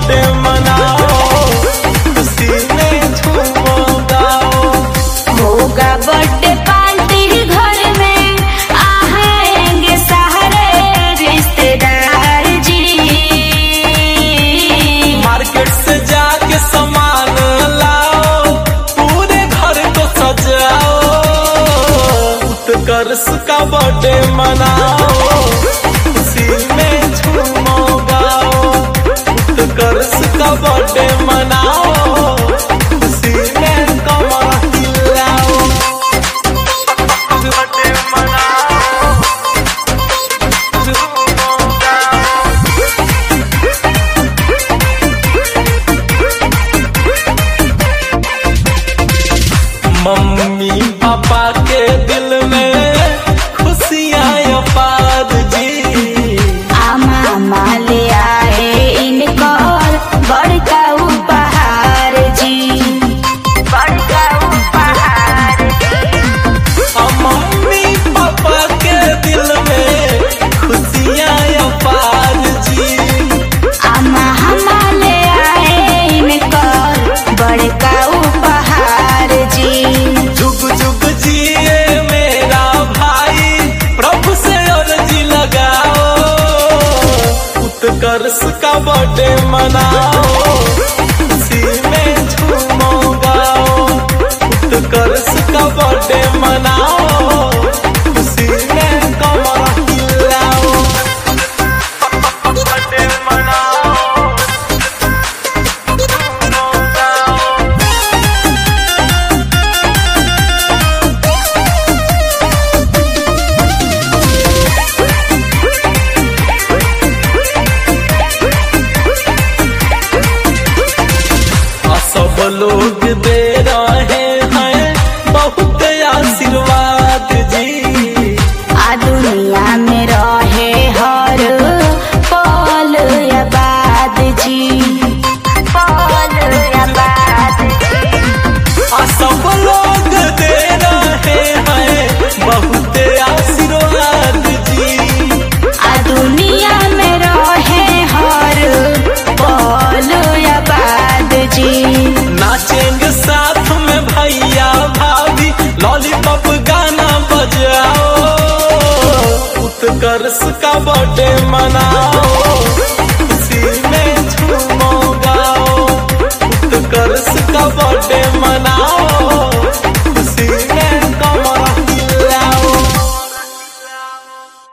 Birthday मनाओ, खुशी में झूमो गाओ। होगा बर्थडे पार्टी घर में, आएंगे सारे रिश्तेदार जी। मार्केट से जाके सामान लाओ, पूरे घर को सजाओ। उत्कर्ष का बर्थडे मनाओ, खुशी में झूमो गाओ। उत्कर्ष का बर्थडे मनाओ, खुशी में कमर हिलाओ। बर्थडे मनाओ, झूमो गाओ। मम्मी पापा के दिल में खुशियाँ अपार जी। मामा ले आए इनको बड़का उपहार जी, बड़का उपहार जी। मम्मी पापा के दिल में खुशियाँ अपार जी। मामा ले आए इनको बड़का उपहार जी। जुग जुग जिए मेरा भाई, प्रभु से अर्जी लगाओ। उत्कर्ष का बर्थडे मनाओ, खुशी में झूमो गाओ। उत्कर्ष का बर्थडे मनाओ, खुशी में कमर हिलाओ। बर्थडे मनाओ, झूमो गाओ। सब लोग दे रहे हैं बहुत आशीर्वाद जी। दुनिया में रहे हर पल आबाद जी, पल आबाद जी। सब लोग दे रहे हैं बहुत आशीर्वाद जी। दुनिया में रहे हर पल आबाद जी। नाचेंगे साथ में भैया भाभी, लॉलीपॉप गाना बजाओ। उत्कर्ष का बर्थडे मनाओ,